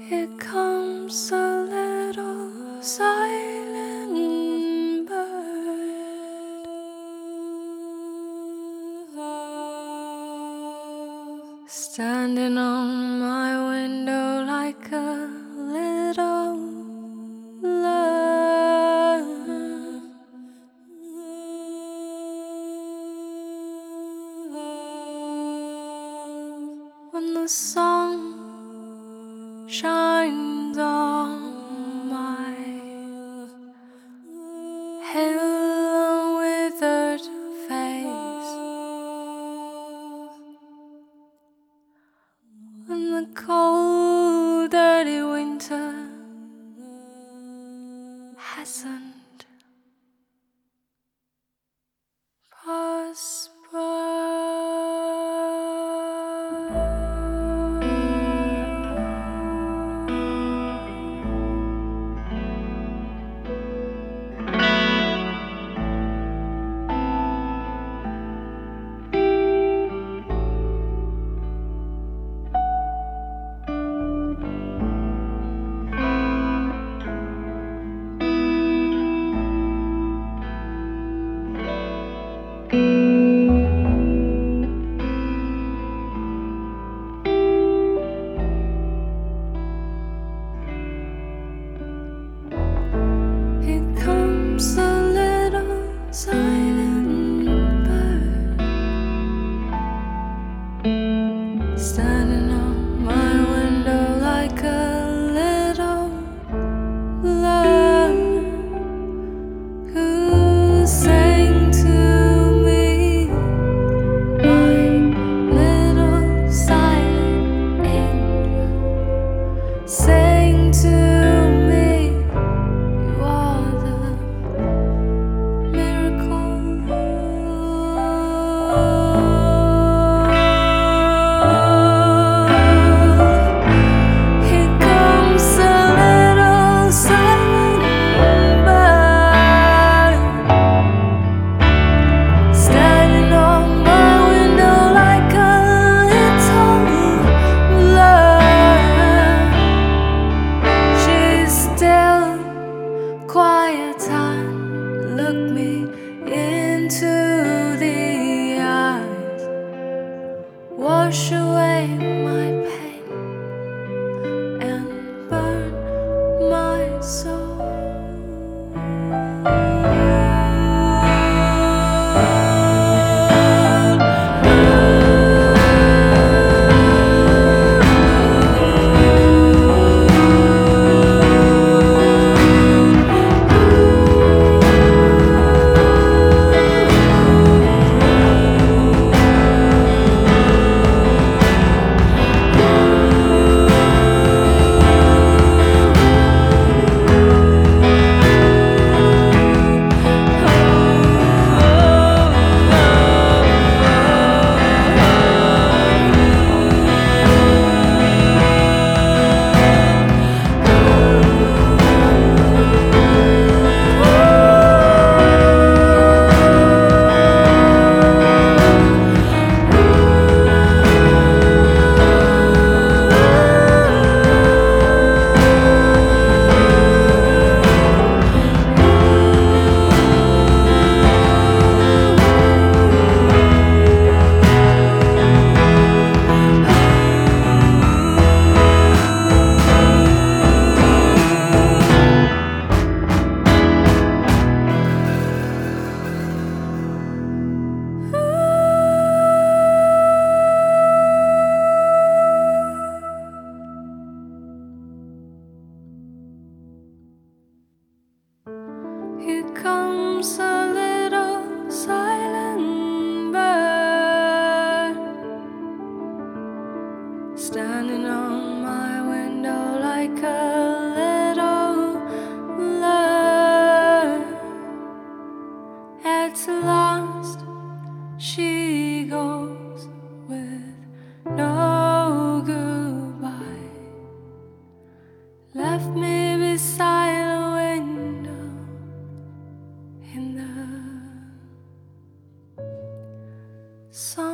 Here comes a little silent bird, standing on my window like a little love. When the sun shines on my pale and withered face, when the cold dirty winter hasn't standing on my window like a little love, who sang to me, my little silent angel, sang to me, you are the miracle. Quiet time, look me into the eyes, wash away my pain and burn my soul. Here comes a little silent bird, standing on my window like a little love. At last she goes with no goodbye, left me beside a window in the sun.